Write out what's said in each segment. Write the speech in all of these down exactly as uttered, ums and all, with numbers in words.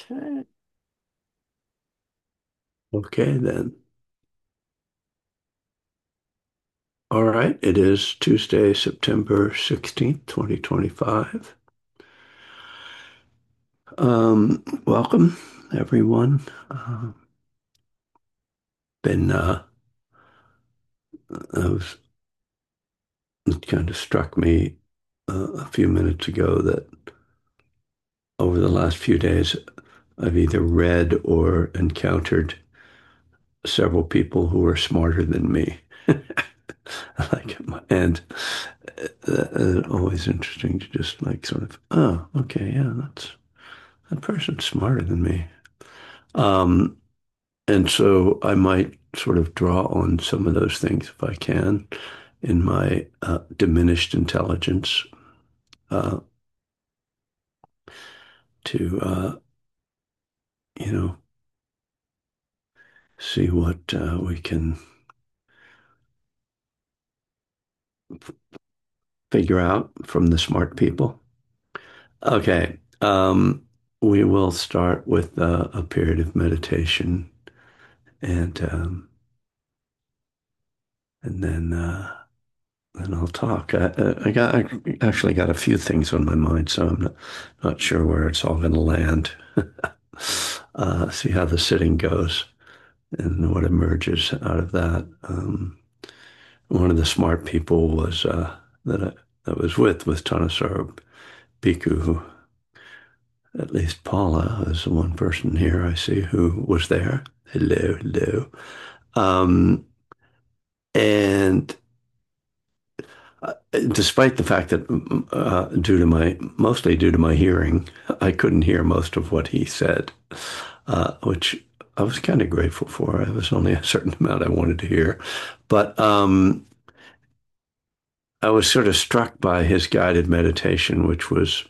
Okay. Okay, then. All right. It is Tuesday, September sixteenth, twenty twenty-five. Um, welcome, everyone. Uh, been, uh, I was, it kind of struck me uh, a few minutes ago that over the last few days, I've either read or encountered several people who are smarter than me. Like, and uh, uh, always interesting to just like sort of, oh, okay, yeah, that's that person's smarter than me. Um, and so I might sort of draw on some of those things if I can in my uh, diminished intelligence uh, to, uh, you know, see what uh, we can figure out from the smart people. Okay. Um, we will start with uh, a period of meditation and um, and then uh, then I'll talk. I, I got I actually got a few things on my mind, so I'm not, not sure where it's all going to land. uh, see how the sitting goes and what emerges out of that. Um, one of the smart people was uh, that I, that was with with Thanissaro Bhikkhu, who at least Paula is the one person here I see who was there. Hello, hello. Um, and uh, despite the fact that, uh, due to my, mostly due to my hearing, I couldn't hear most of what he said, uh, which I was kind of grateful for. It was only a certain amount I wanted to hear. But um, I was sort of struck by his guided meditation, which was,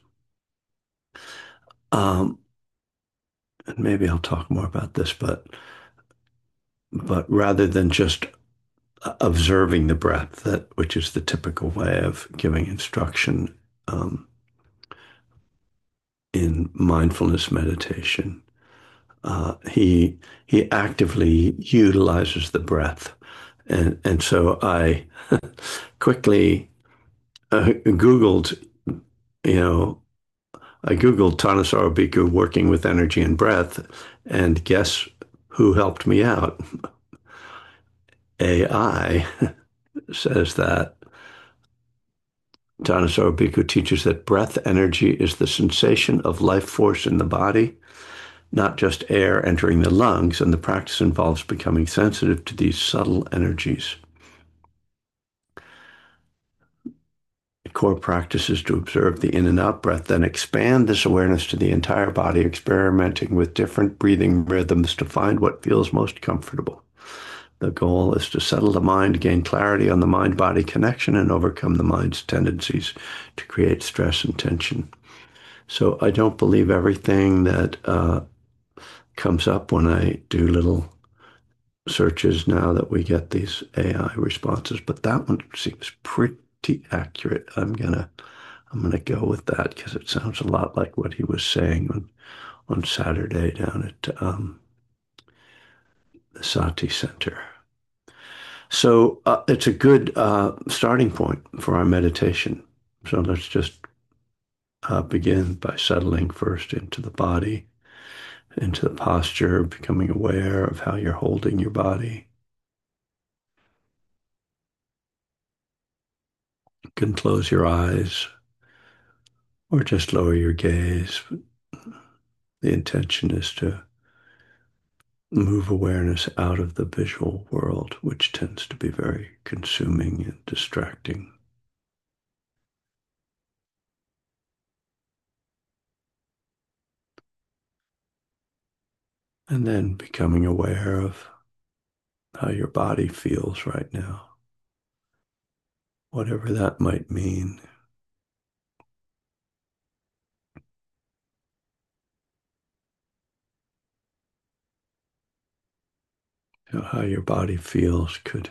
um, and maybe I'll talk more about this, but but rather than just observing the breath, that which is the typical way of giving instruction um, in mindfulness meditation. Uh, he he actively utilizes the breath, and and so I quickly uh, Googled, you know, I Googled Thanissaro Bhikkhu working with energy and breath, and guess who helped me out? A I says that Thanissaro Bhikkhu teaches that breath energy is the sensation of life force in the body, not just air entering the lungs, and the practice involves becoming sensitive to these subtle energies. The core practice is to observe the in and out breath, then expand this awareness to the entire body, experimenting with different breathing rhythms to find what feels most comfortable. The goal is to settle the mind, gain clarity on the mind-body connection, and overcome the mind's tendencies to create stress and tension. So I don't believe everything that uh, comes up when I do little searches now that we get these A I responses, but that one seems pretty accurate. I'm gonna I'm gonna go with that because it sounds a lot like what he was saying on on Saturday down at um, the Sati Center. So uh, it's a good uh, starting point for our meditation. So let's just uh, begin by settling first into the body, into the posture, becoming aware of how you're holding your body. You can close your eyes or just lower your gaze. The intention is to move awareness out of the visual world, which tends to be very consuming and distracting. And then becoming aware of how your body feels right now, whatever that might mean. You know, how your body feels could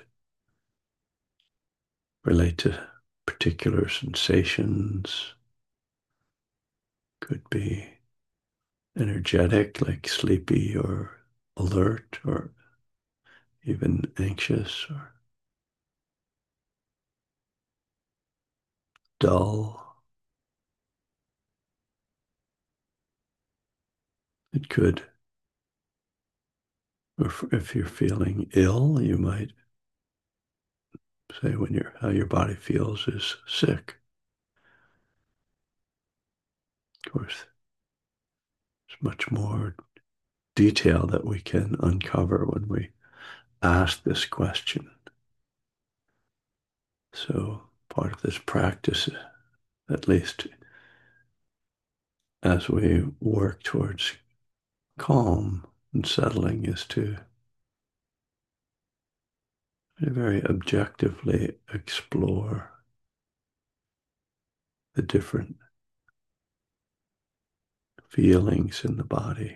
relate to particular sensations, could be energetic, like sleepy or alert or even anxious or dull. It could, or if you're feeling ill, you might say when you're how your body feels is sick. Of course, there's much more detail that we can uncover when we ask this question. So part of this practice, at least as we work towards calm and settling, is to very objectively explore the different feelings in the body.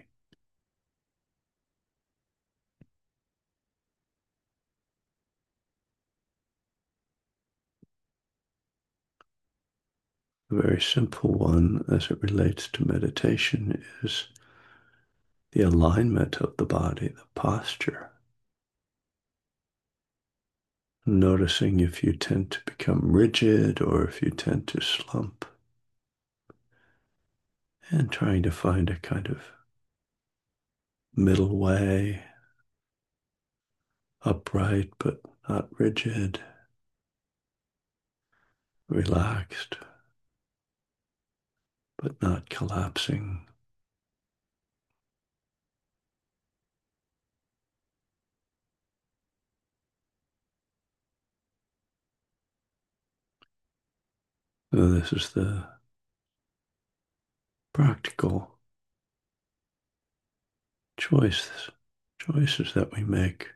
A very simple one as it relates to meditation is the alignment of the body, the posture. Noticing if you tend to become rigid or if you tend to slump, and trying to find a kind of middle way, upright but not rigid, relaxed but not collapsing. So this is the practical choices, choices that we make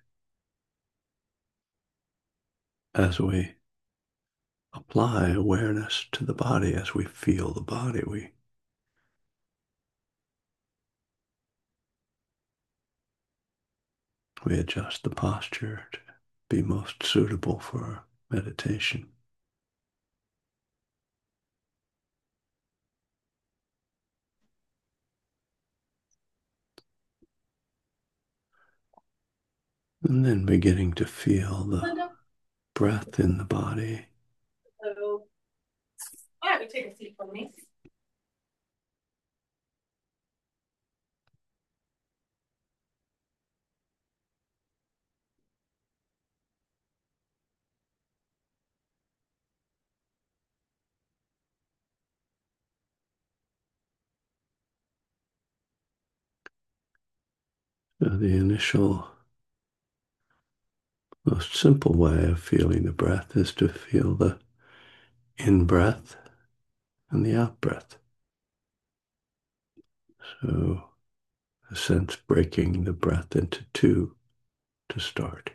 as we apply awareness to the body, as we feel the body. We we adjust the posture to be most suitable for meditation. And then beginning to feel the Linda. Breath in the body. Hello. Why don't you take a seat for me? So the initial, most simple way of feeling the breath is to feel the in-breath and the out-breath. So a sense breaking the breath into two to start.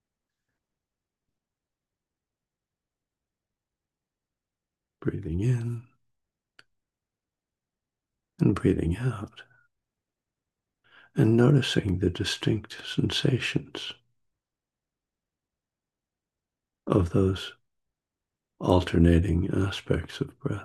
Breathing in and breathing out. And noticing the distinct sensations of those alternating aspects of breath.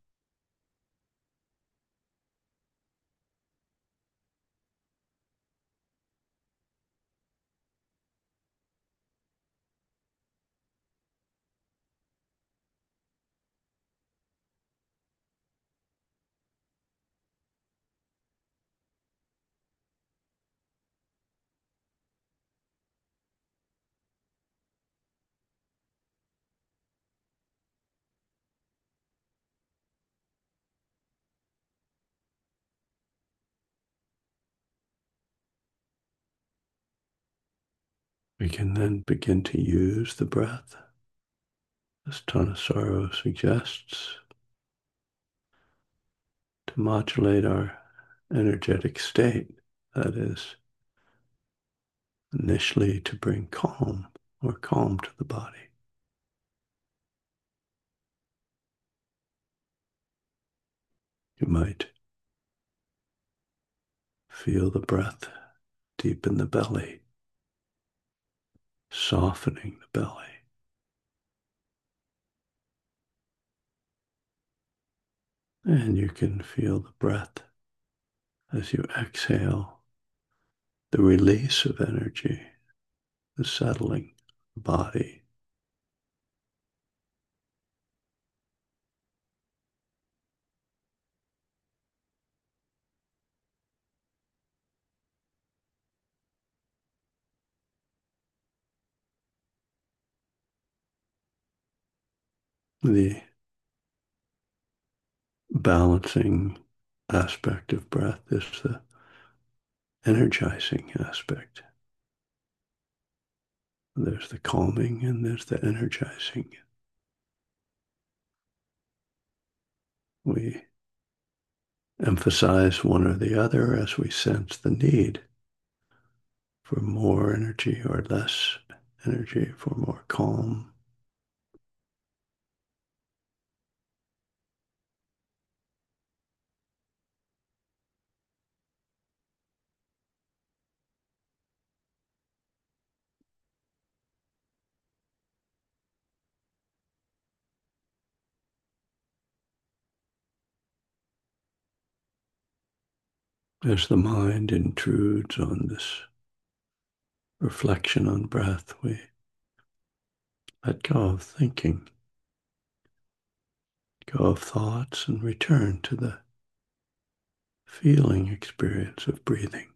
We can then begin to use the breath, as Thanissaro suggests, to modulate our energetic state. That is, initially to bring calm or calm to the body. You might feel the breath deep in the belly, softening the belly. And you can feel the breath as you exhale, the release of energy, the settling body. The balancing aspect of breath is the energizing aspect. There's the calming and there's the energizing. We emphasize one or the other as we sense the need for more energy or less energy, for more calm. As the mind intrudes on this reflection on breath, we let go of thinking, go of thoughts, and return to the feeling experience of breathing.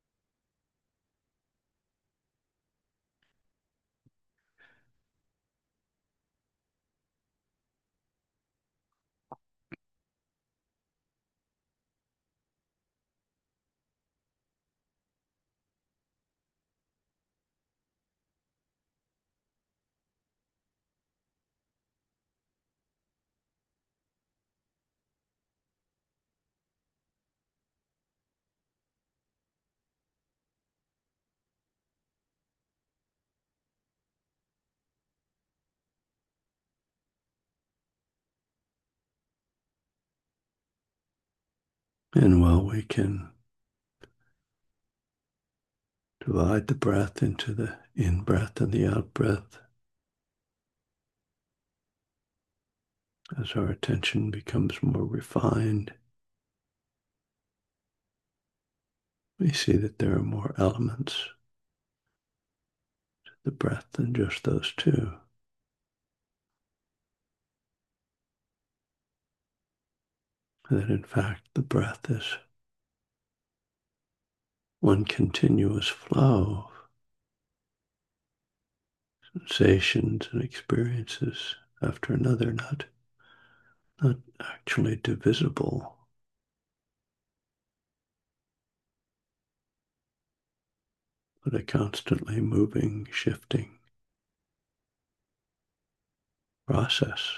And while we can divide the breath into the in-breath and the out-breath, as our attention becomes more refined, we see that there are more elements to the breath than just those two. That in fact the breath is one continuous flow of sensations and experiences after another, not, not actually divisible, but a constantly moving, shifting process.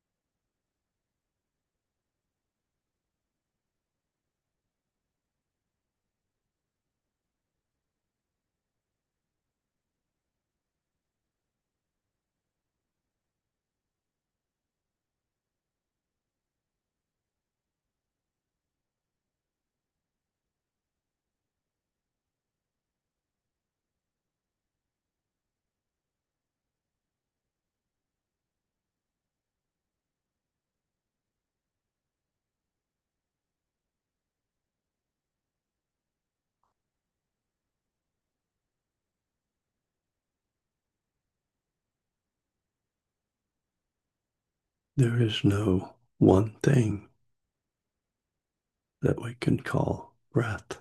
There is no one thing that we can call breath.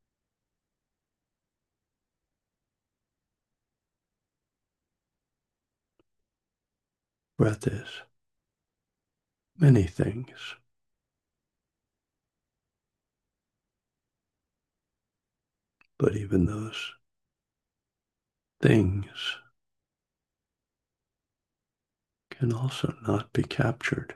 Breath is many things, but even those things can also not be captured.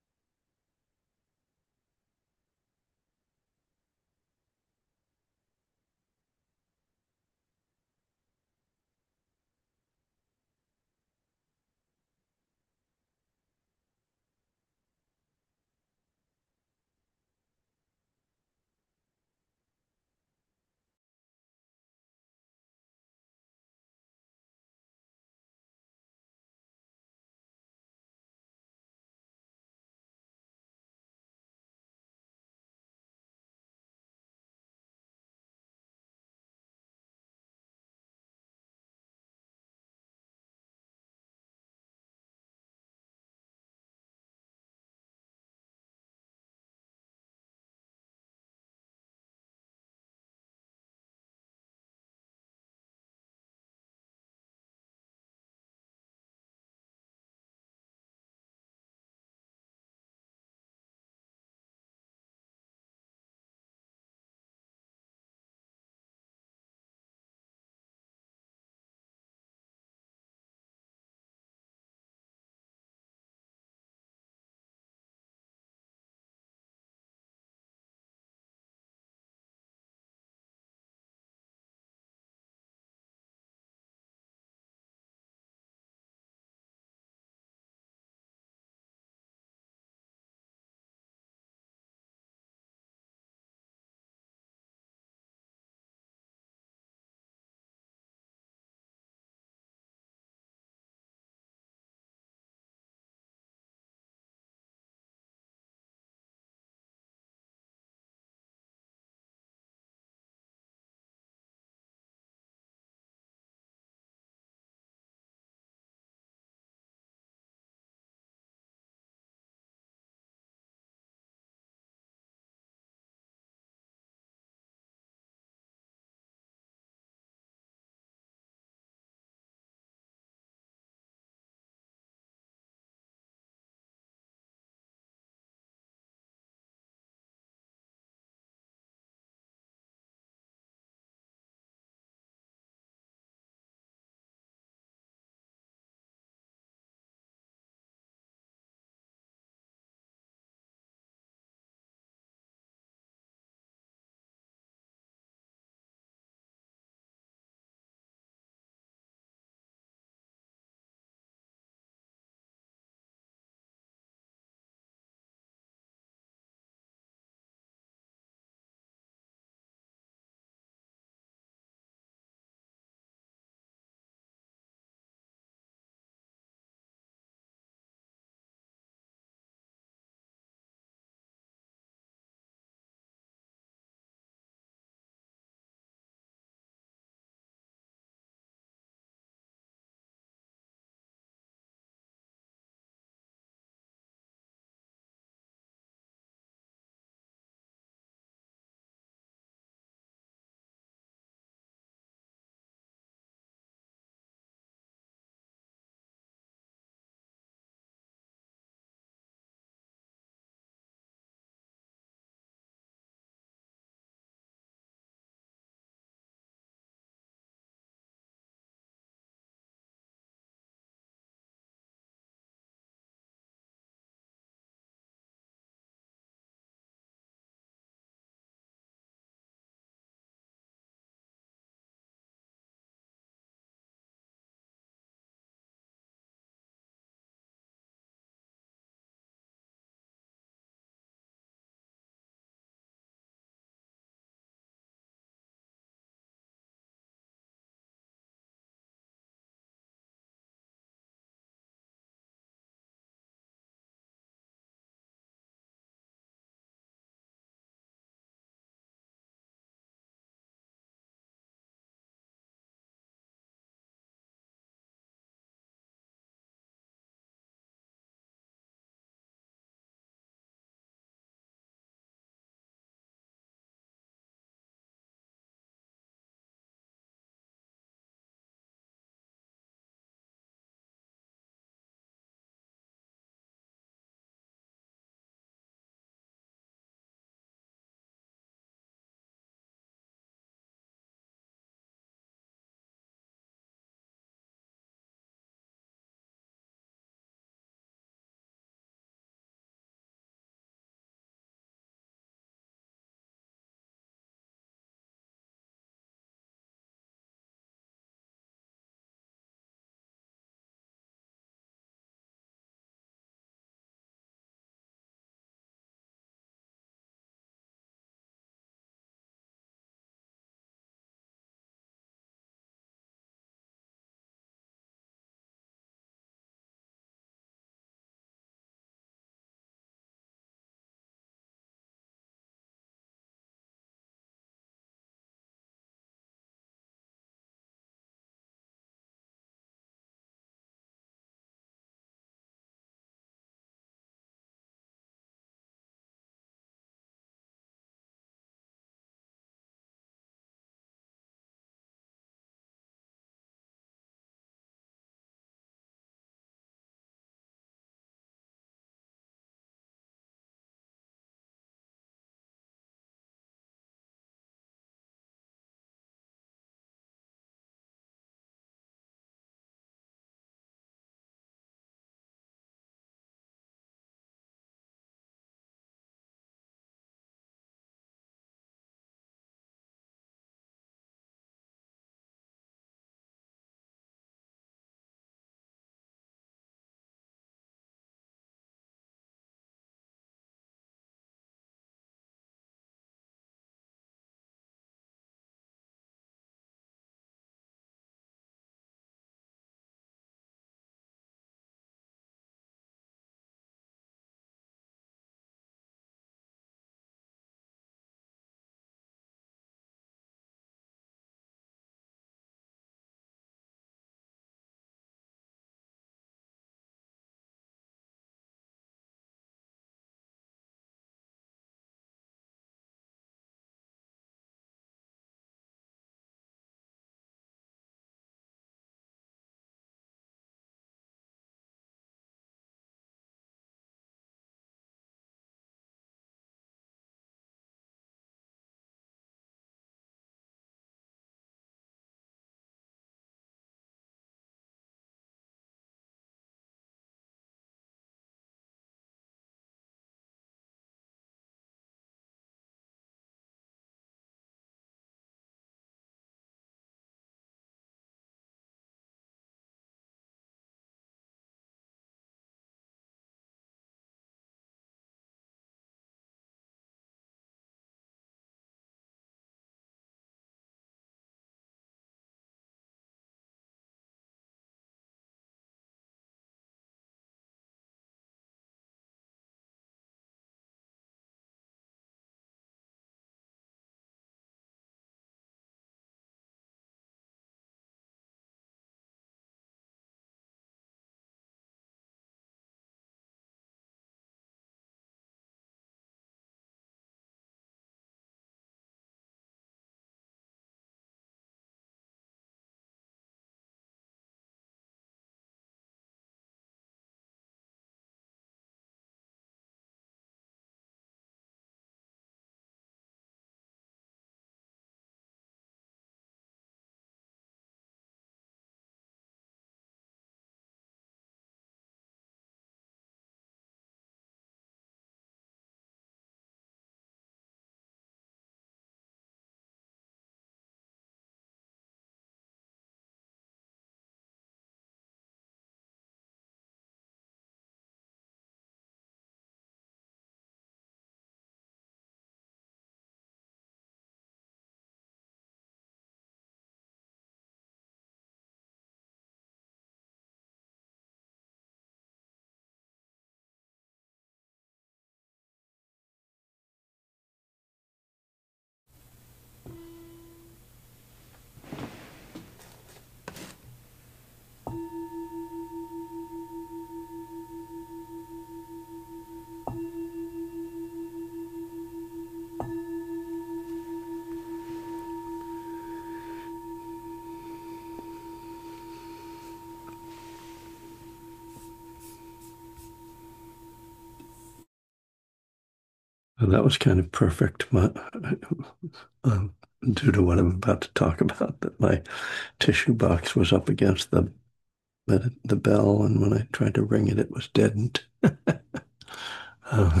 that was kind of perfect. My, um, due to what I'm about to talk about, that my tissue box was up against the the bell, and when I tried to ring it, it was deadened. um,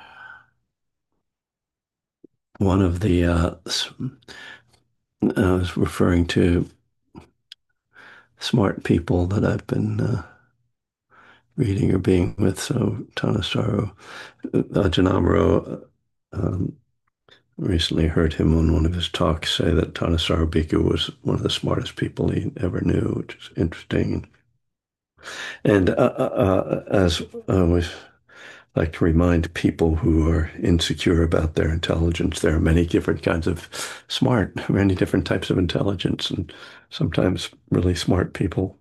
one of the uh, I was referring to smart people that I've been uh, reading or being with. So Thanissaro Ajahn um, recently heard him on one of his talks say that Thanissaro Bhikkhu was one of the smartest people he ever knew, which is interesting. And uh, uh, uh, as I always like to remind people who are insecure about their intelligence, there are many different kinds of smart, many different types of intelligence, and sometimes really smart people.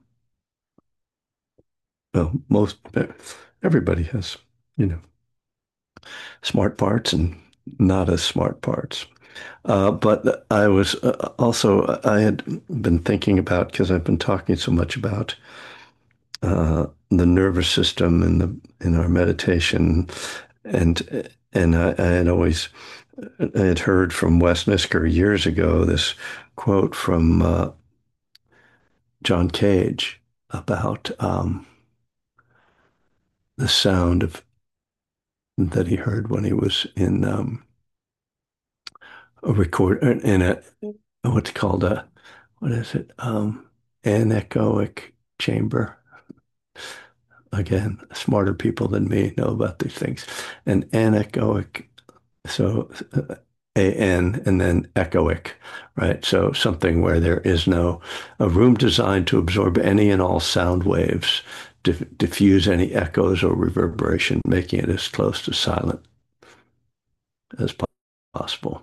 Well, most everybody has, you know, smart parts and not as smart parts. Uh, but I was uh, also, I had been thinking about, because I've been talking so much about uh, the nervous system in the in our meditation, and and I, I had always I had heard from Wes Nisker years ago this quote from uh, John Cage about um, the sound of that he heard when he was in um, a record in a what's called a what is it um, anechoic chamber. Again, smarter people than me know about these things. An anechoic, so uh, A N and then echoic, right? So something where there is no, a room designed to absorb any and all sound waves, diff diffuse any echoes or reverberation, making it as close to silent as possible.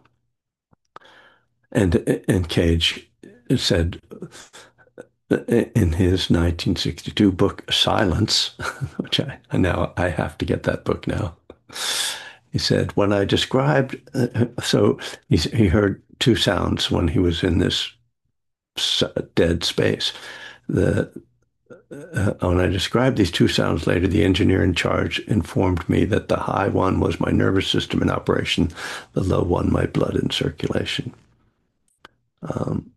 And, and Cage said in his nineteen sixty-two book, Silence, which I, I now I have to get that book now. He said, when I described, uh, so he, he heard two sounds when he was in this dead space. The uh, when I described these two sounds later, the engineer in charge informed me that the high one was my nervous system in operation, the low one my blood in circulation. Um,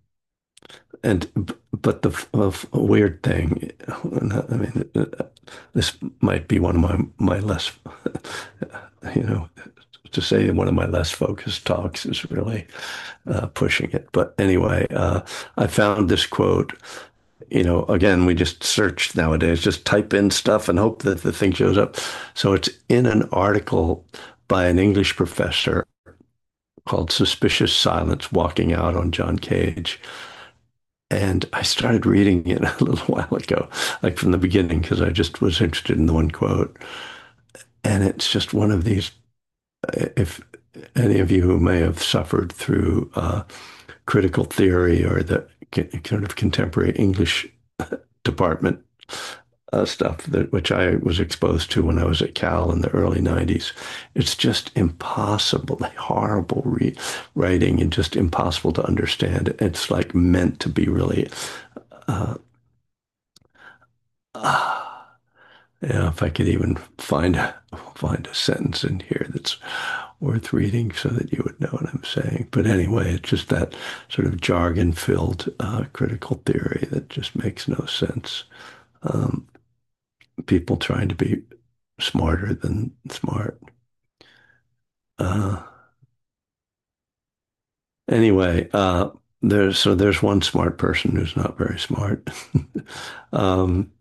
and but the uh, weird thing, I mean, this might be one of my my less, you know, to say one of my less focused talks is really uh, pushing it. But anyway, uh, I found this quote. You know, again, we just search nowadays, just type in stuff and hope that the thing shows up. So it's in an article by an English professor called Suspicious Silence, Walking Out on John Cage. And I started reading it a little while ago, like from the beginning, because I just was interested in the one quote. And it's just one of these, if any of you who may have suffered through uh, critical theory or the kind of contemporary English department uh, stuff that which I was exposed to when I was at Cal in the early nineties. It's just impossible, like horrible re writing and just impossible to understand. It's like meant to be really, uh, uh, yeah, if I could even find a, find a sentence in here that's worth reading so that you would know what I'm saying. But anyway, it's just that sort of jargon-filled uh, critical theory that just makes no sense. Um, people trying to be smarter than smart. Uh, anyway, uh, there's so there's one smart person who's not very smart. um,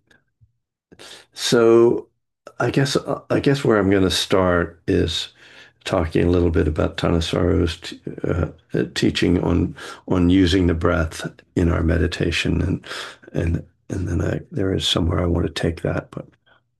so I guess I guess where I'm going to start is talking a little bit about Thanissaro's uh, teaching on on using the breath in our meditation, and and and then I there is somewhere I want to take that, but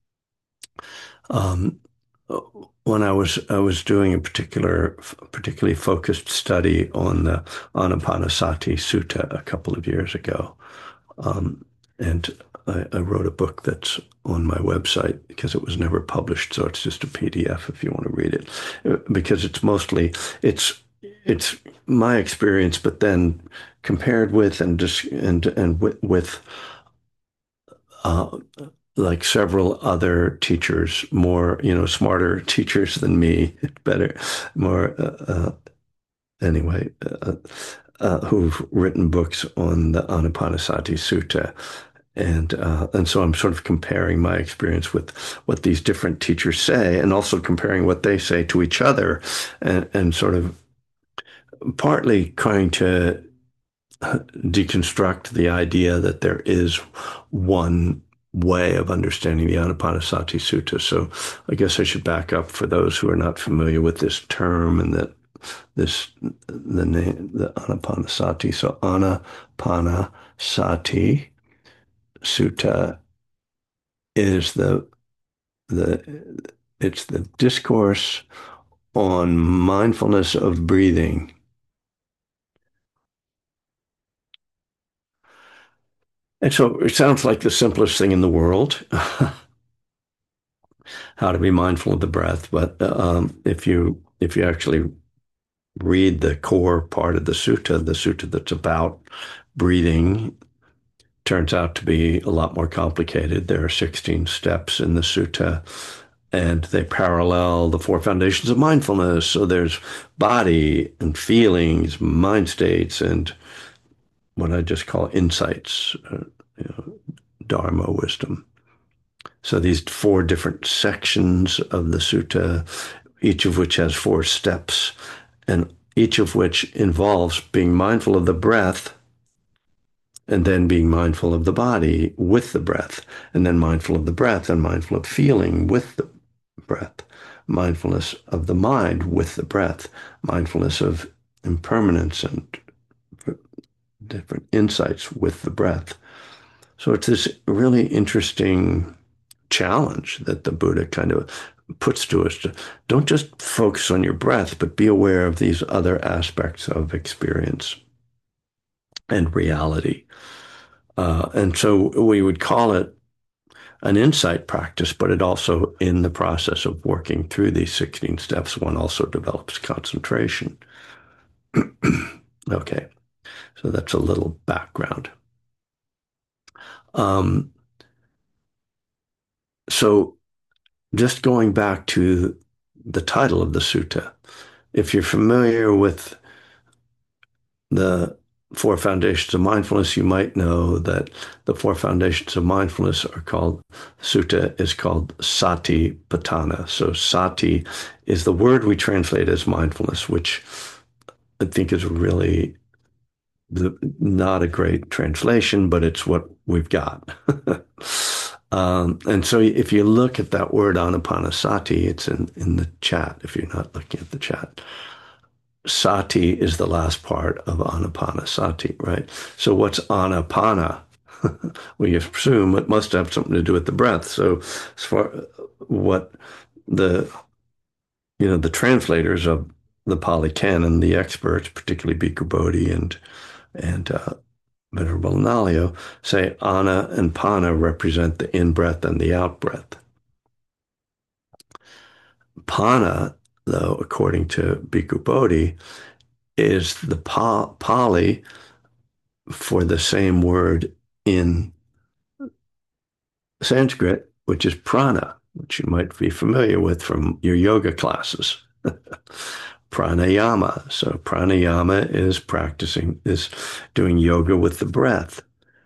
um, when I was I was doing a particular particularly focused study on the Anapanasati Sutta a couple of years ago, um, and I, I wrote a book that's on my website because it was never published, so it's just a P D F if you want to read it, because it's mostly it's it's my experience, but then compared with and just and and with, with uh, like several other teachers, more, you know, smarter teachers than me, better, more, uh, uh, anyway, uh, uh, who've written books on the Anapanasati Sutta. And uh, and so I'm sort of comparing my experience with what these different teachers say, and also comparing what they say to each other, and, and sort of partly trying to deconstruct the idea that there is one way of understanding the Anapanasati Sutta. So I guess I should back up for those who are not familiar with this term and that this the name the Anapanasati. So Anapanasati Sutta is the the it's the discourse on mindfulness of breathing. And so it sounds like the simplest thing in the world, how to be mindful of the breath. But um, if you if you actually read the core part of the sutta, the sutta that's about breathing, turns out to be a lot more complicated. There are sixteen steps in the sutta, and they parallel the four foundations of mindfulness. So there's body and feelings, mind states, and what I just call insights, uh, you know, Dharma wisdom. So these four different sections of the sutta, each of which has four steps, and each of which involves being mindful of the breath, and then being mindful of the body with the breath, and then mindful of the breath and mindful of feeling with the breath, mindfulness of the mind with the breath, mindfulness of impermanence and different insights with the breath. So it's this really interesting challenge that the Buddha kind of puts to us to don't just focus on your breath, but be aware of these other aspects of experience and reality. Uh, and so we would call it an insight practice, but it also, in the process of working through these sixteen steps, one also develops concentration. Okay, so that's a little background. Um, so just going back to the title of the sutta, if you're familiar with the four foundations of mindfulness, you might know that the four foundations of mindfulness are called, sutta is called Satipatthana. So sati is the word we translate as mindfulness, which I think is really the, not a great translation, but it's what we've got. um, and so if you look at that word anapanasati, it's in, in the chat if you're not looking at the chat. Sati is the last part of anapanasati, right? So what's anapana? Well, you assume it must have something to do with the breath. So as far what the you know the translators of the Pali Canon, the experts, particularly Bhikkhu Bodhi and and uh, Venerable Nalio, say ana and pana represent the in-breath and the out-breath. Pana, though, according to Bhikkhu Bodhi, is the pa Pali for the same word in Sanskrit, which is prana, which you might be familiar with from your yoga classes. Pranayama. So pranayama is practicing, is doing yoga with the breath.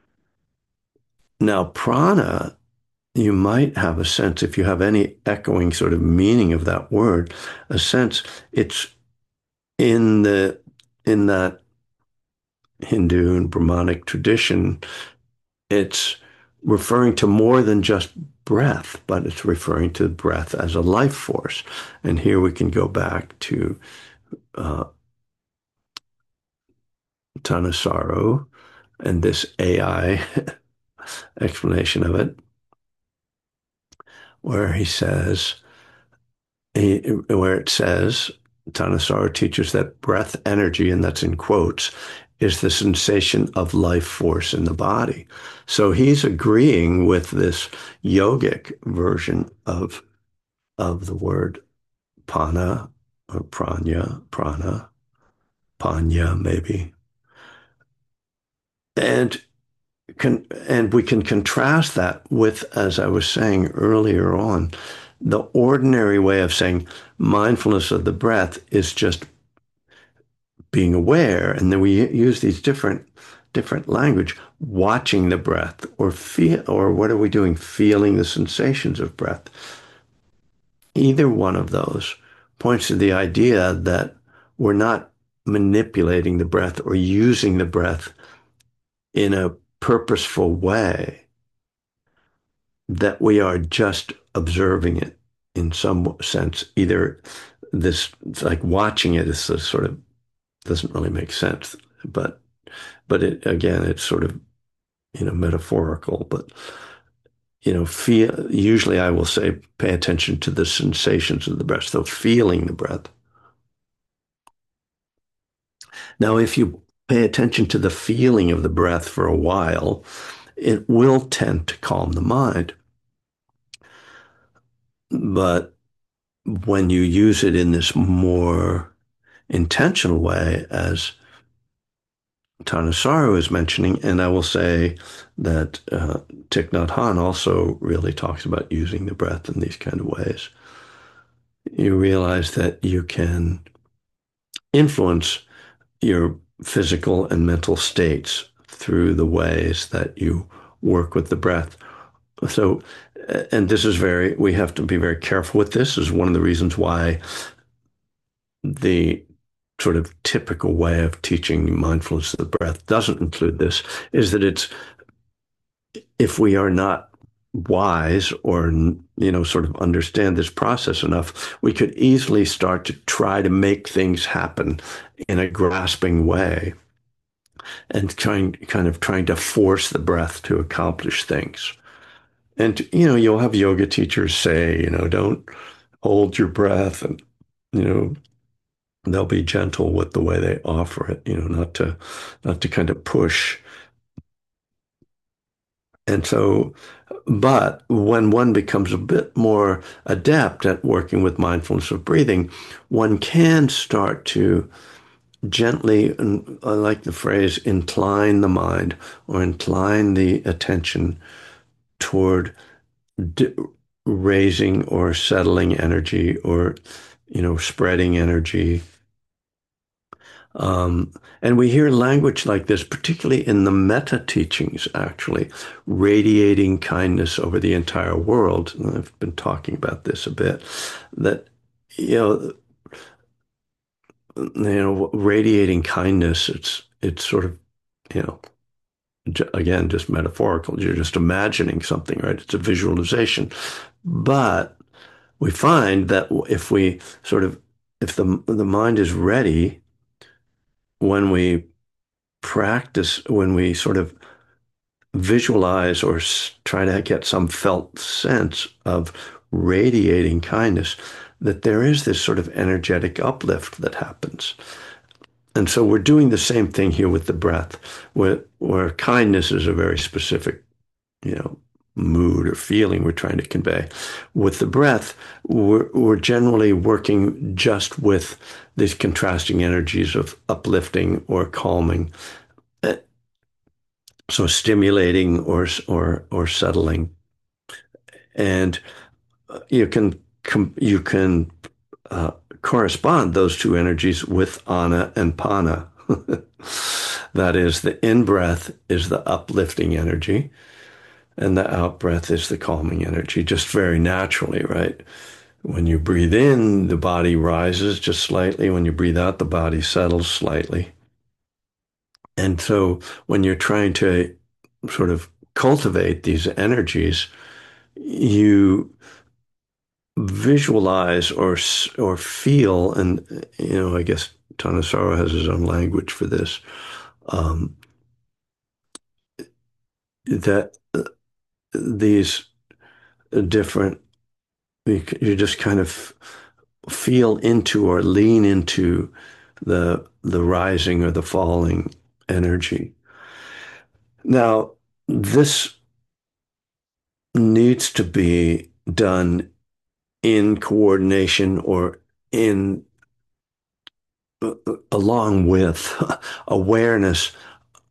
Now, prana, you might have a sense, if you have any echoing sort of meaning of that word, a sense it's in the in that Hindu and Brahmanic tradition, it's referring to more than just breath, but it's referring to breath as a life force. And here we can go back to uh, Thanissaro and this A I explanation of it, where he says, he, where it says, Thanissaro teaches that breath energy, and that's in quotes, is the sensation of life force in the body. So he's agreeing with this yogic version of, of the word pana or pranya, prana, panya maybe. And Con and we can contrast that with, as I was saying earlier on, the ordinary way of saying mindfulness of the breath is just being aware, and then we use these different different language, watching the breath, or feel, or what are we doing? Feeling the sensations of breath. Either one of those points to the idea that we're not manipulating the breath or using the breath in a purposeful way, that we are just observing it in some sense. Either this, like watching it is a sort of doesn't really make sense, but but it again, it's sort of, you know, metaphorical. But you know, feel. Usually, I will say, pay attention to the sensations of the breath. So feeling the breath. Now, if you pay attention to the feeling of the breath for a while, it will tend to calm the mind. But when you use it in this more intentional way, as Thanissaro is mentioning, and I will say that uh, Thich Nhat Hanh also really talks about using the breath in these kind of ways. You realize that you can influence your physical and mental states through the ways that you work with the breath. So, and this is very, we have to be very careful with this. This is one of the reasons why the sort of typical way of teaching mindfulness of the breath doesn't include this, is that it's, if we are not wise or, you know, sort of understand this process enough, we could easily start to try to make things happen in a grasping way and trying, kind of trying to force the breath to accomplish things. And, you know, you'll have yoga teachers say, you know, don't hold your breath, and, you know, they'll be gentle with the way they offer it, you know, not to, not to kind of push. And so, but when one becomes a bit more adept at working with mindfulness of breathing, one can start to gently, and I like the phrase, incline the mind or incline the attention toward d- raising or settling energy, or, you know, spreading energy. Um, and we hear language like this, particularly in the metta teachings, actually, radiating kindness over the entire world. And I've been talking about this a bit, that, you know, you know, radiating kindness, it's, it's sort of, you know, again, just metaphorical. You're just imagining something, right? It's a visualization. But we find that if we sort of, if the, the mind is ready, when we practice, when we sort of visualize or try to get some felt sense of radiating kindness, that there is this sort of energetic uplift that happens. And so we're doing the same thing here with the breath, where, where kindness is a very specific, you know, mood or feeling we're trying to convey. With the breath, we're, we're generally working just with these contrasting energies of uplifting or calming, so stimulating or or or settling. And you can you can uh, correspond those two energies with ana and pana. That is, the in-breath is the uplifting energy, and the out-breath is the calming energy, just very naturally, right? When you breathe in, the body rises just slightly. When you breathe out, the body settles slightly. And so when you're trying to sort of cultivate these energies, you visualize or or feel, and, you know, I guess Thanissaro has his own language for this, um, that uh, these different, you just kind of feel into or lean into the the rising or the falling energy. Now, this needs to be done in coordination or in uh, along with awareness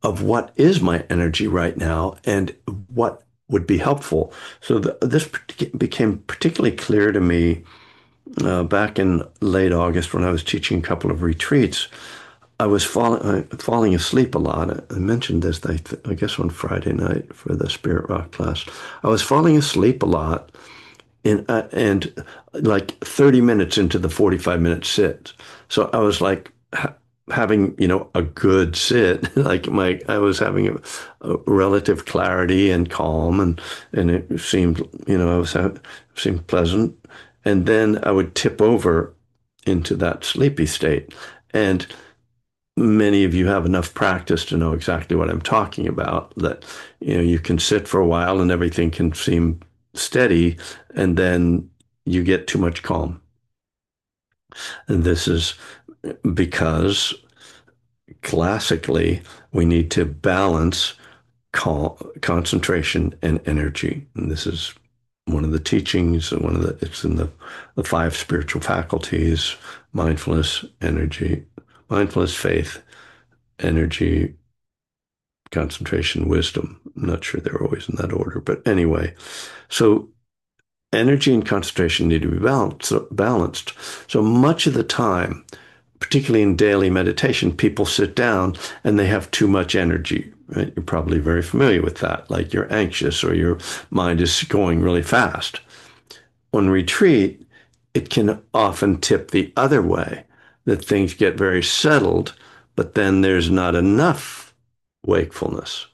of what is my energy right now and what would be helpful. So the, this became particularly clear to me uh, back in late August when I was teaching a couple of retreats. I was falling uh, falling asleep a lot. I mentioned this, I, th I guess, on Friday night for the Spirit Rock class. I was falling asleep a lot in uh, and like thirty minutes into the forty-five minute sit. So I was like ha having, you know, a good sit. Like my, I was having a, a relative clarity and calm, and and it seemed, you know, I was ha seemed pleasant. And then I would tip over into that sleepy state. And many of you have enough practice to know exactly what I'm talking about, that, you know, you can sit for a while and everything can seem steady, and then you get too much calm. And this is because classically we need to balance calm, concentration and energy. And this is one of the teachings, one of the, it's in the, the five spiritual faculties: mindfulness, energy, mindfulness, faith, energy, concentration, wisdom. I'm not sure they're always in that order, but anyway. So energy and concentration need to be balanced. So, balanced. So much of the time, particularly in daily meditation, people sit down and they have too much energy. Right? You're probably very familiar with that. Like you're anxious or your mind is going really fast. On retreat, it can often tip the other way, that things get very settled, but then there's not enough wakefulness.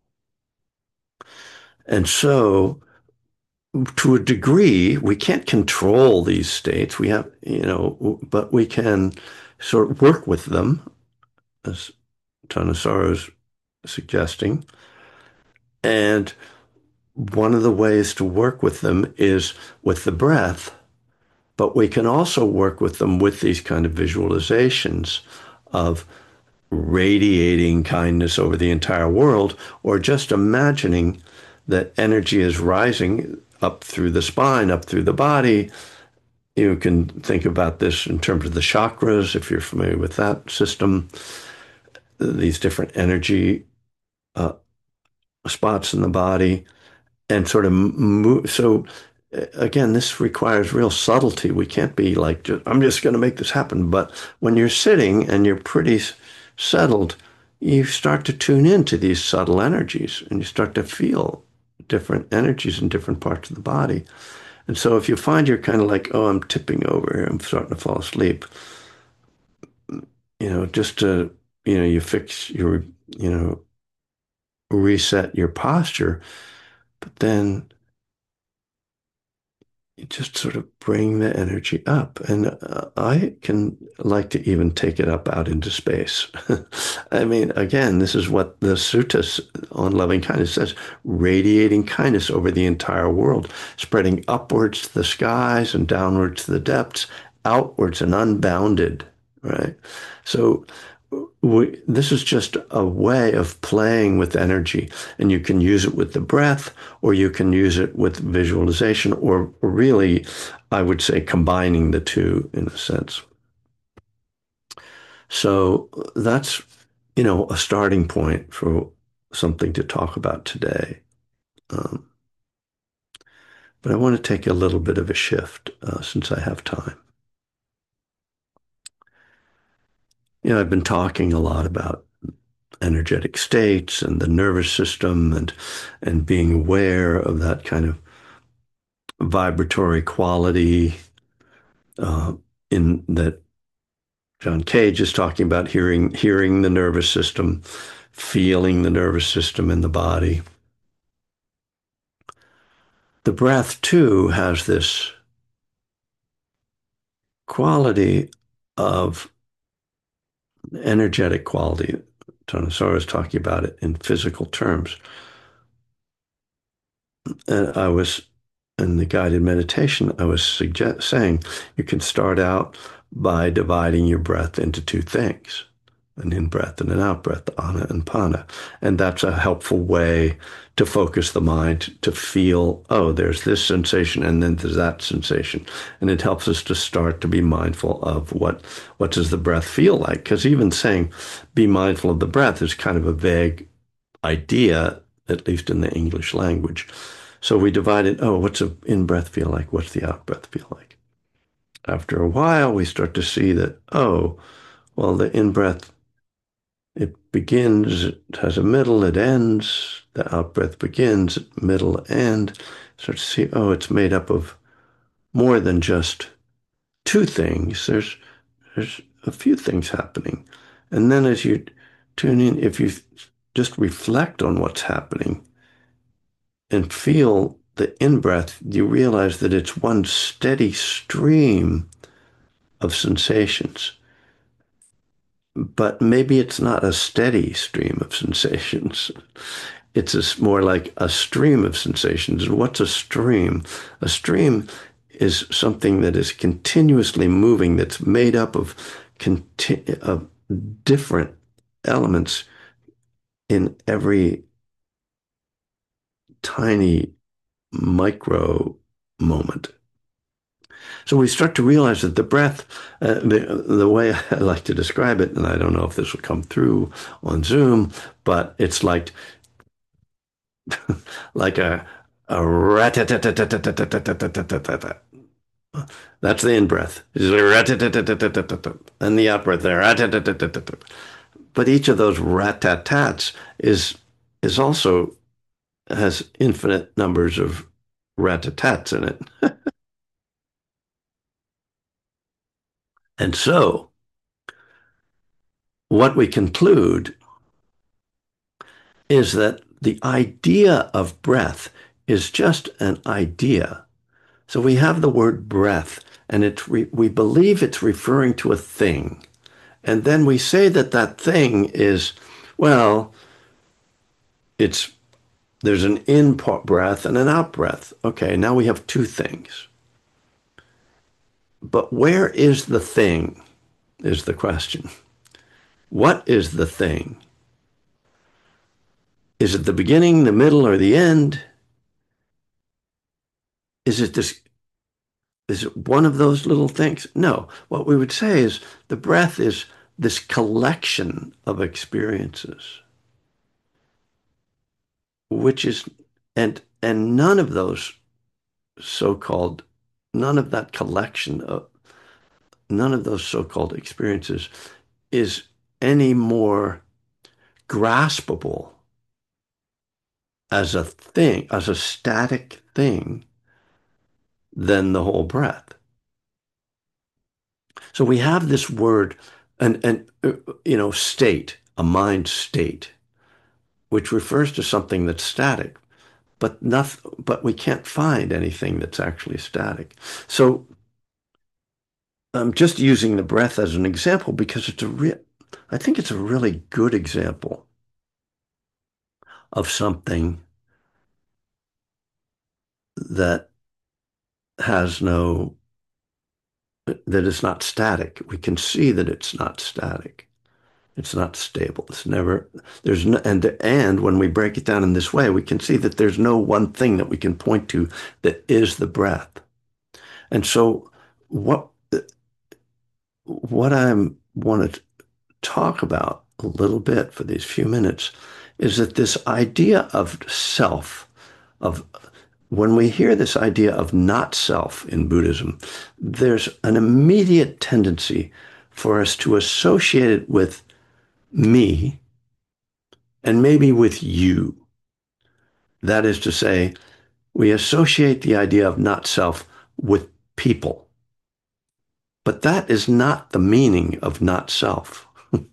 And so, to a degree, we can't control these states. We have, you know, but we can sort of work with them, as Thanissaro is suggesting. And one of the ways to work with them is with the breath, but we can also work with them with these kind of visualizations of radiating kindness over the entire world, or just imagining that energy is rising up through the spine, up through the body. You can think about this in terms of the chakras, if you're familiar with that system, these different energy uh, spots in the body, and sort of move. So again, this requires real subtlety. We can't be like, just, I'm just going to make this happen. But when you're sitting and you're pretty settled, you start to tune into these subtle energies, and you start to feel different energies in different parts of the body. And so if you find you're kind of like, oh, I'm tipping over here, I'm starting to fall asleep, you know, just to, you know, you fix your, you know, reset your posture, but then you just sort of bring the energy up. And uh, I can like to even take it up out into space. I mean, again, this is what the suttas on loving kindness says: radiating kindness over the entire world, spreading upwards to the skies and downwards to the depths, outwards and unbounded, right? So we, this is just a way of playing with energy, and you can use it with the breath, or you can use it with visualization, or really, I would say, combining the two in a sense. So that's, you know, a starting point for something to talk about today. Um, but I want to take a little bit of a shift uh, since I have time. You know, I've been talking a lot about energetic states and the nervous system, and and being aware of that kind of vibratory quality uh, in that John Cage is talking about, hearing hearing the nervous system, feeling the nervous system in the body. The breath too has this quality of energetic quality. Thanissaro is talking about it in physical terms. And I was, in the guided meditation, I was suggest, saying you can start out by dividing your breath into two things. an in-breath and an out-breath, ana and pana. And that's a helpful way to focus the mind to feel, oh, there's this sensation and then there's that sensation. And it helps us to start to be mindful of what, what does the breath feel like? Because even saying be mindful of the breath is kind of a vague idea, at least in the English language. So we divided, oh, what's an in-breath feel like? What's the out-breath feel like? After a while, we start to see that, oh, well, the in-breath, it begins, it has a middle, it ends. The out-breath begins, middle, end. Start to see, oh, it's made up of more than just two things. There's there's a few things happening. And then as you tune in, if you just reflect on what's happening and feel the in-breath, you realize that it's one steady stream of sensations. But maybe it's not a steady stream of sensations. It's a, more like a stream of sensations. And what's a stream? A stream is something that is continuously moving, that's made up of, conti- of different elements in every tiny micro moment. So we start to realize that the breath, uh, the, the way I like to describe it, and I don't know if this will come through on Zoom, but it's like like a a rat. That's the in breath. And the out breath there. But each of those rat-tat-tats is is also has infinite numbers of rat-tat-tats in it. And so what we conclude is that the idea of breath is just an idea. So we have the word breath, and it re- we believe it's referring to a thing. And then we say that that thing is, well, it's there's an in breath and an out breath. Okay, now we have two things. But where is the thing is the question. What is the thing? Is it the beginning, the middle, or the end? Is it this? Is it one of those little things? No. What we would say is the breath is this collection of experiences, which is, and and none of those so-called, none of that collection of, none of those so-called experiences is any more graspable as a thing, as a static thing, than the whole breath. So we have this word, and and uh, you know, state, a mind state, which refers to something that's static, but nothing, but we can't find anything that's actually static. So I'm just using the breath as an example because it's a real, I think it's a really good example of something that has no, that is not static. We can see that it's not static. It's not stable. It's never, there's no, and, and when we break it down in this way, we can see that there's no one thing that we can point to that is the breath. And so what, what I want to talk about a little bit for these few minutes is that this idea of self, of when we hear this idea of not self in Buddhism, there's an immediate tendency for us to associate it with me and maybe with you. That is to say, we associate the idea of not self with people. But that is not the meaning of not self.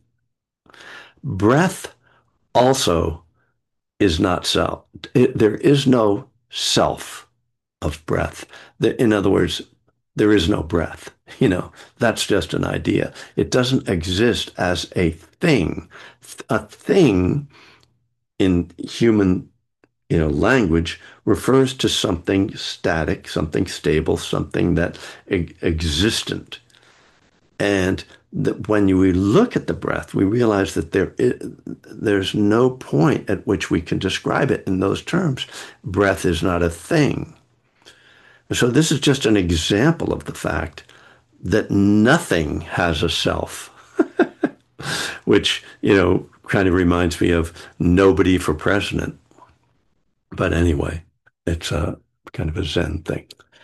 Breath also is not self. It, there is no self of breath. In other words, there is no breath. You know, that's just an idea. It doesn't exist as a thing. A thing in human, you know, language refers to something static, something stable, something that e- existent. And that when we look at the breath, we realize that there is, there's no point at which we can describe it in those terms. Breath is not a thing. So this is just an example of the fact that nothing has a self, which, you know, kind of reminds me of nobody for president. But anyway, it's a kind of a Zen thing.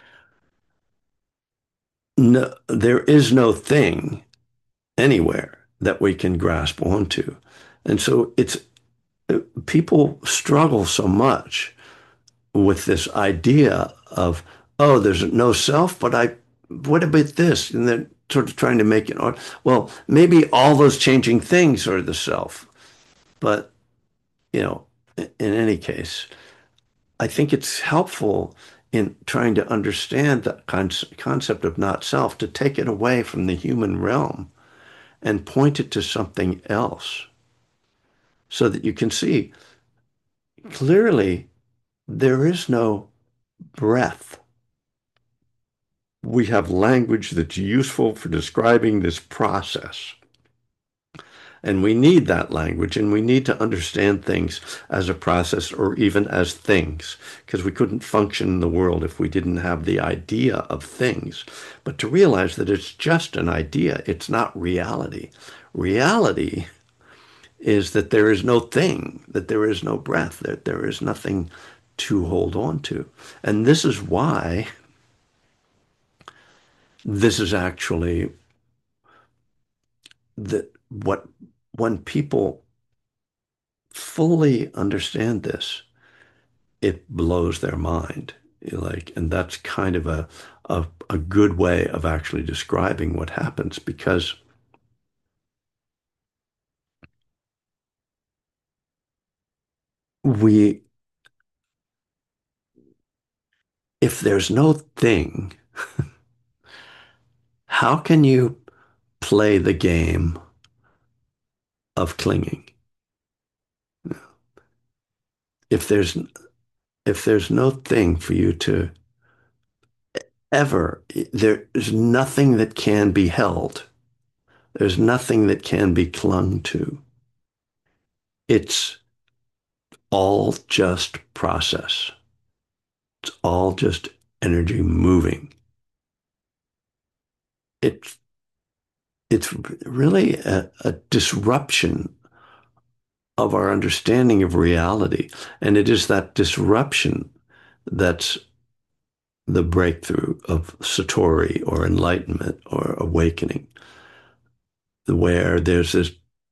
No, there is no thing anywhere that we can grasp onto. And so it's people struggle so much with this idea of, oh, there's no self, but I, what about this? And then sort of trying to make it, or, well, maybe all those changing things are the self. But, you know, in any case, I think it's helpful in trying to understand the con concept of not self to take it away from the human realm and point it to something else so that you can see clearly there is no breath. We have language that's useful for describing this process. And we need that language, and we need to understand things as a process or even as things, because we couldn't function in the world if we didn't have the idea of things. But to realize that it's just an idea, it's not reality. Reality is that there is no thing, that there is no breath, that there is nothing to hold on to. And this is why this is actually that what when people fully understand this, it blows their mind. Like, and that's kind of a, a a good way of actually describing what happens because we, if there's no thing, how can you play the game of clinging? If there's if there's no thing for you to ever, there's nothing that can be held. There's nothing that can be clung to. It's all just process. It's all just energy moving. It's it's really a, a disruption of our understanding of reality. And it is that disruption that's the breakthrough of Satori or enlightenment or awakening, where there's this,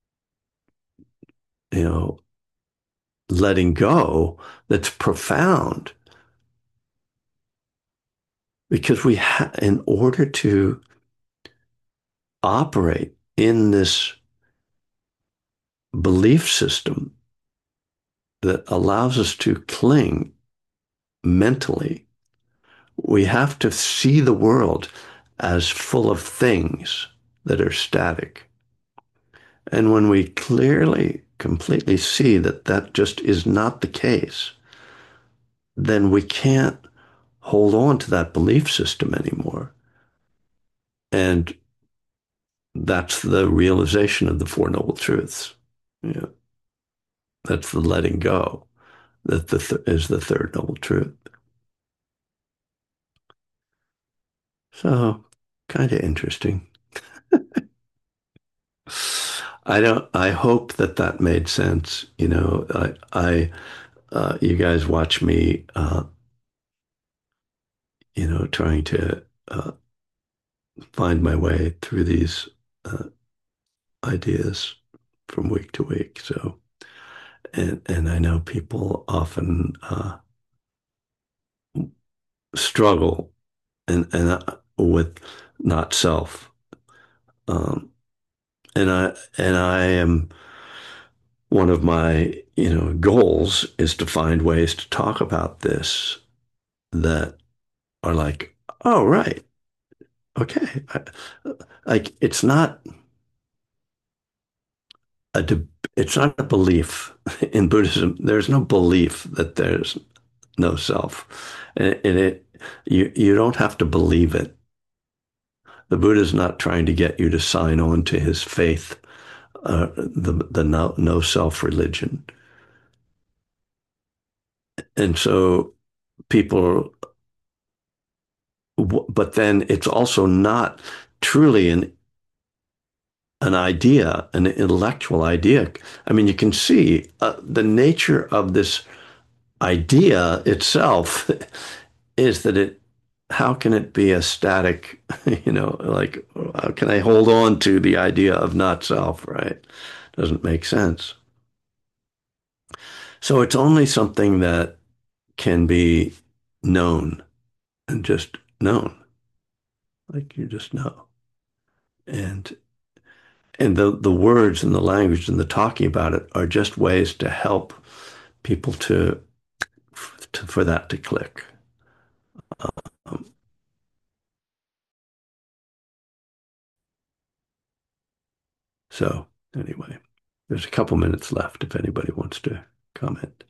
you know, letting go that's profound because we ha- in order to operate in this belief system that allows us to cling mentally, we have to see the world as full of things that are static. And when we clearly, completely see that that just is not the case, then we can't hold on to that belief system anymore. And that's the realization of the Four Noble Truths. Yeah, that's the letting go that the th- is the third noble truth. So, kind of interesting. I don't. I hope that that made sense. You know, I, I uh, you guys watch me, uh, you know, trying to uh, find my way through these uh, ideas from week to week. So, and and I know people often uh, struggle and and uh, with not self. Um, and I and I am one of my you know goals is to find ways to talk about this that are like, oh right, okay, I, like it's not a it's not a belief in Buddhism. There's no belief that there's no self, and it, and it you you don't have to believe it. The Buddha's not trying to get you to sign on to his faith, uh, the the no, no self religion. And so people, but then it's also not truly an an idea, an intellectual idea. I mean, you can see uh, the nature of this idea itself is that it, how can it be a static, you know, like, how can I hold on to the idea of not self, right? Doesn't make sense. So it's only something that can be known and just known, like you just know. And and the the words and the language and the talking about it are just ways to help people to, to for that to click. Um, so anyway, there's a couple minutes left if anybody wants to comment.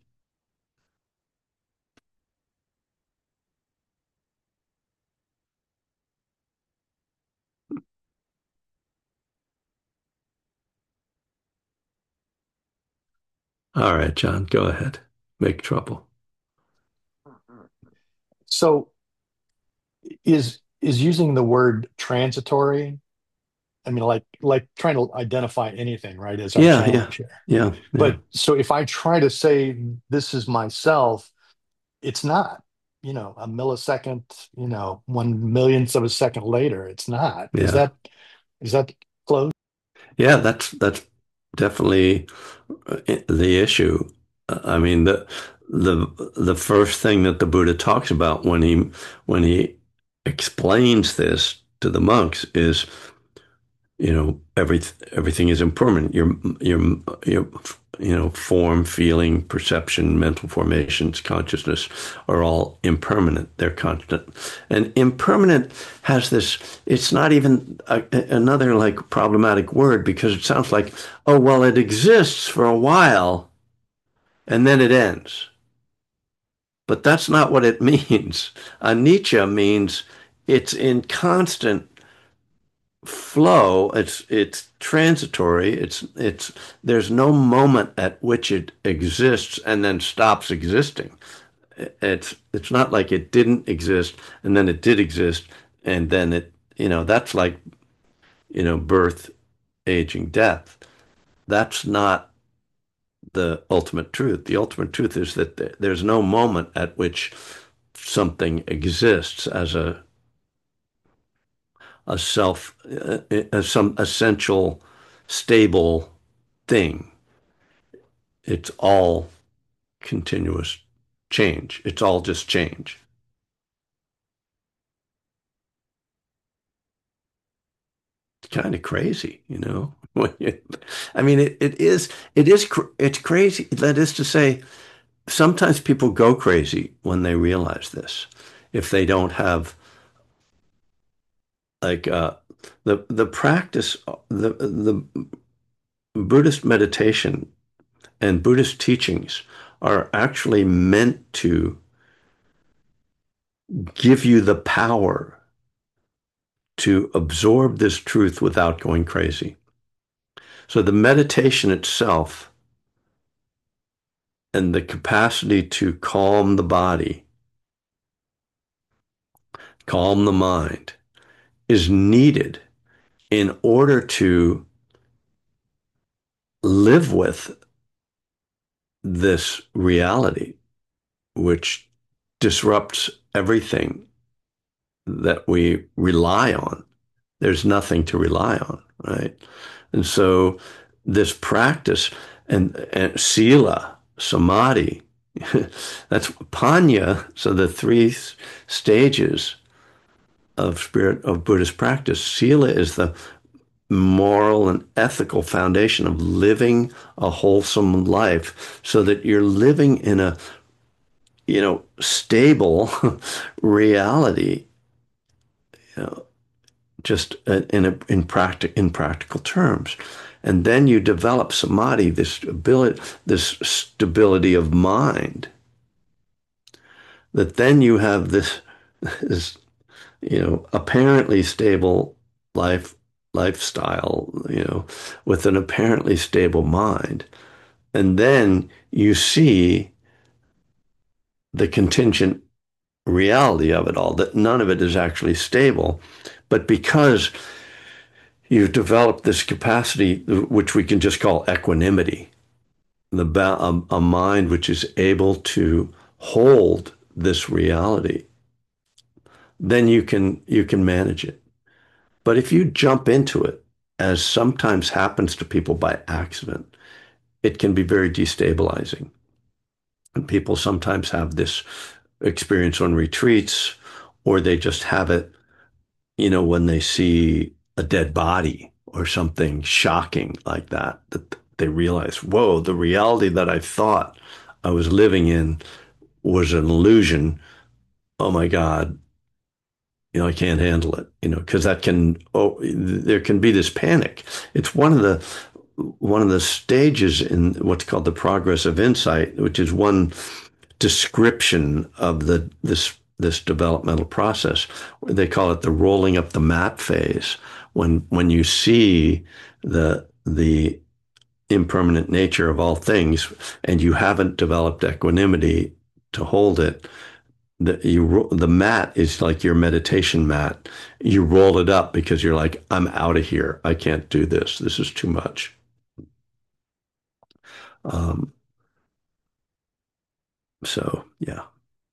All right, John, go ahead. Make trouble. So is is using the word transitory? I mean, like like trying to identify anything, right, is our Yeah, yeah, challenge here. yeah, yeah, But so if I try to say this is myself, it's not, you know, a millisecond, you know, one millionth of a second later. It's not. Is yeah. that is that close? Yeah, that's that's definitely uh, the issue. Uh, I mean, the the the first thing that the Buddha talks about when he when he explains this to the monks is, you know, every everything is impermanent. Your your your you know, form, feeling, perception, mental formations, consciousness are all impermanent. They're constant. And impermanent has this, it's not even a, another like problematic word because it sounds like, oh, well, it exists for a while and then it ends. But that's not what it means. Anicca means it's in constant flow. It's it's transitory. It's it's there's no moment at which it exists and then stops existing. It's it's not like it didn't exist and then it did exist and then it, you know, that's like, you know, birth, aging, death. That's not the ultimate truth. The ultimate truth is that there's no moment at which something exists as a a self, as some essential, stable thing. It's all continuous change. It's all just change. It's kind of crazy, you know. I mean, it, it is it is it's crazy. That is to say, sometimes people go crazy when they realize this. If they don't have like uh, the the practice, the the Buddhist meditation and Buddhist teachings are actually meant to give you the power to absorb this truth without going crazy. So the meditation itself and the capacity to calm the body, calm the mind, is needed in order to live with this reality, which disrupts everything that we rely on. There's nothing to rely on, right? And so this practice and, and sila, samadhi, that's panya. So the three stages of spirit of Buddhist practice, sila is the moral and ethical foundation of living a wholesome life so that you're living in a, you know, stable reality, you know, just in a, in practic in practical terms. And then you develop samadhi, this ability, this stability of mind, that then you have this, this, you know, apparently stable life lifestyle, you know, with an apparently stable mind. And then you see the contingent reality of it all, that none of it is actually stable. But because you've developed this capacity, which we can just call equanimity, the a, a mind which is able to hold this reality, then you can you can manage it. But if you jump into it, as sometimes happens to people by accident, it can be very destabilizing. And people sometimes have this experience on retreats, or they just have it, you know, when they see a dead body or something shocking like that, that they realize, whoa, the reality that I thought I was living in was an illusion. Oh my God, you know, I can't handle it, you know, because that can, oh, there can be this panic. It's one of the, one of the stages in what's called the progress of insight, which is one description of the, this, this developmental process. They call it the rolling up the mat phase. When, when you see the, the impermanent nature of all things and you haven't developed equanimity to hold it, the you the mat is like your meditation mat. You roll it up because you're like, I'm out of here. I can't do this. This is too much. Um, so yeah.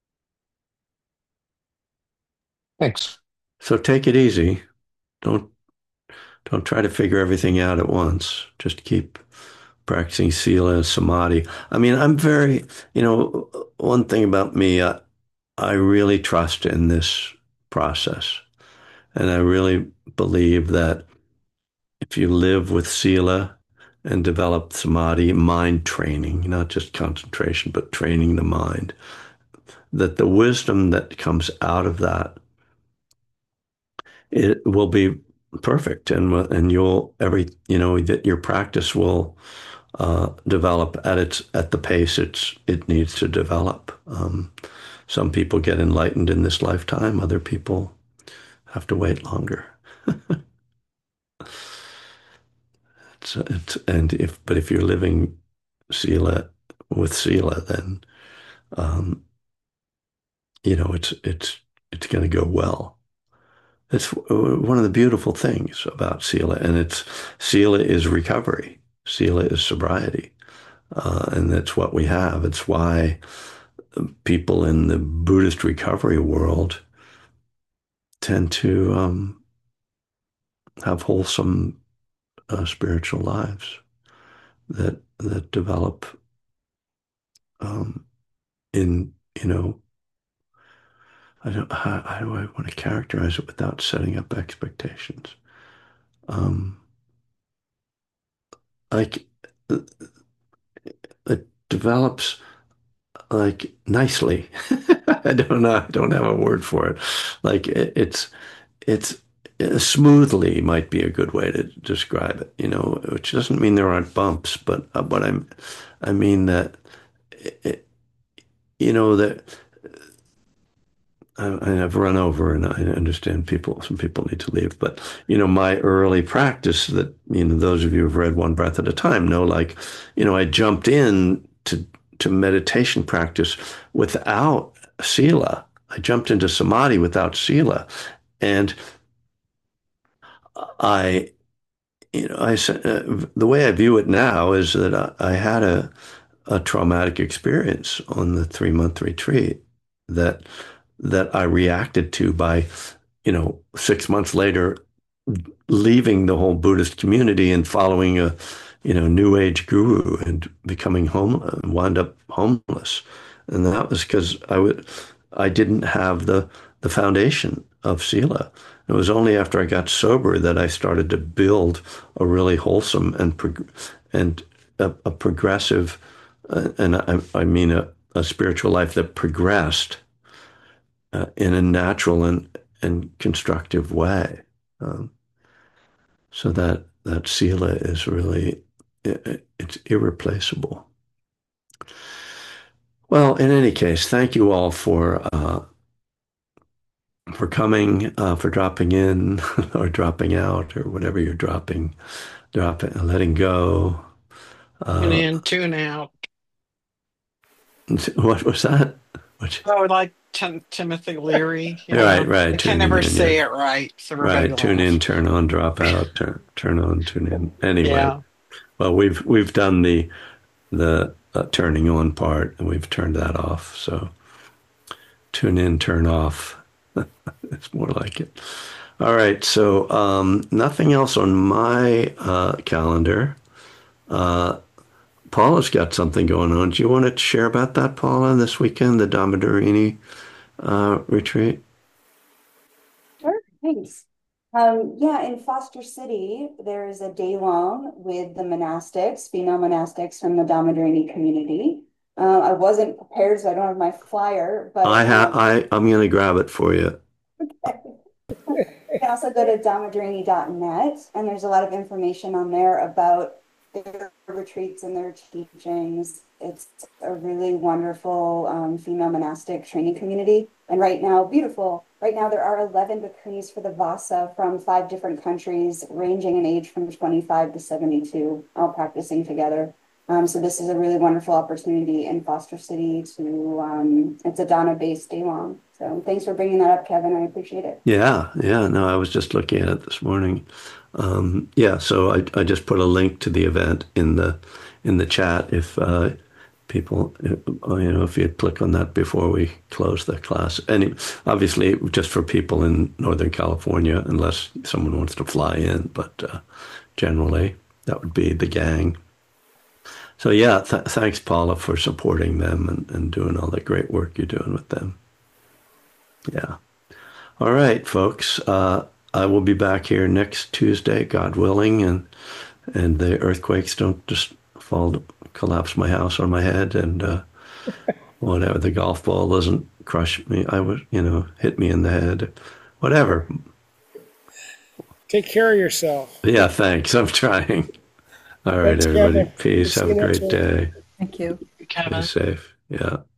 Thanks. So take it easy. Don't don't try to figure everything out at once. Just keep practicing sila and samadhi. I mean, I'm very, you know, one thing about me, uh, I really trust in this process, and I really believe that if you live with sila and develop samadhi, mind training, not just concentration, but training the mind, that the wisdom that comes out of that, it will be perfect, and and you'll every you know that your practice will uh, develop at its at the pace it's it needs to develop. Um, some people get enlightened in this lifetime; other people have to wait longer. It's, it's, and if but if you're living sila with sila, then um, you know it's it's it's going to go well. It's one of the beautiful things about sila, and it's sila is recovery. Sila is sobriety, uh, and that's what we have. It's why people in the Buddhist recovery world tend to um, have wholesome uh, spiritual lives that that develop um, in you know I don't how, how do I want to characterize it without setting up expectations. Um, like it develops like nicely. I don't know. I don't have a word for it. Like it, it's it's uh, smoothly might be a good way to describe it. You know, which doesn't mean there aren't bumps, but uh, but I'm I mean that it, you know that I, I've run over, and I understand people. Some people need to leave, but you know, my early practice that you know those of you who've read One Breath at a Time know, like you know, I jumped in to to meditation practice without sila. I jumped into samadhi without sila, and I, you know, I uh, the way I view it now is that I, I had a a traumatic experience on the three month retreat that that I reacted to by, you know, six months later leaving the whole Buddhist community and following a, you know, New Age guru and becoming home, wound up homeless. And that was because I would, I didn't have the the foundation of sila. It was only after I got sober that I started to build a really wholesome and prog- and a, a progressive, uh, and I, I mean a, a spiritual life that progressed uh, in a natural and and constructive way. Um, so that that sila is really it, it's irreplaceable. Well, in any case, thank you all for uh, for coming, uh, for dropping in or dropping out or whatever you're dropping, dropping, letting go. Tune Uh, in, tune out. what was that? Which, Oh, like Tim Timothy Leary, you right, know. right. I can Tuning never in. Yeah. say it right, so everybody Right. Tune in, laughs. turn on, drop out, turn, turn on, tune in. Anyway, Yeah. well, we've, we've done the, the uh, turning on part and we've turned that off. So tune in, turn off. It's more like it. All right. So, um, nothing else on my uh, calendar. Uh, Paula's got something going on. Do you want to share about that, Paula, this weekend, the Damadorini uh, retreat? Sure, thanks. Um, yeah, in Foster City, there is a day long with the monastics, female monastics from the Damadorini community. Uh, I wasn't prepared, so I don't have my flyer, I but ha um, I I'm gonna grab it for you. you can also go to damadorini dot net, and there's a lot of information on there about their retreats and their teachings. It's a really wonderful um, female monastic training community. And right now, beautiful. Right now, there are eleven bhikkhunis for the Vasa from five different countries, ranging in age from twenty-five to seventy-two, all practicing together. Um, so this is a really wonderful opportunity in Foster City to, um, it's a Dana-based day long. So thanks for bringing that up, Kevin. I appreciate it. Yeah, yeah. No, I was just looking at it this morning. Um, yeah, so I I just put a link to the event in the in the chat if uh, people, uh, you know, if you click on that before we close the class. And obviously, just for people in Northern California, unless someone wants to fly in, but uh, generally that would be the gang. So yeah, th thanks, Paula, for supporting them and, and doing all the great work you're doing with them. Yeah. All right, folks. Uh, I will be back here next Tuesday, God willing, and and the earthquakes don't just fall, collapse my house on my head, and uh, whatever the golf ball doesn't crush me. I would, you know, hit me in the head, whatever. Take care of yourself. Yeah, thanks. I'm trying. All right, Thanks, everybody. Kevin. We'll Peace. see Have you a next great week. day. Thank you. Stay Kevin. safe. Yeah.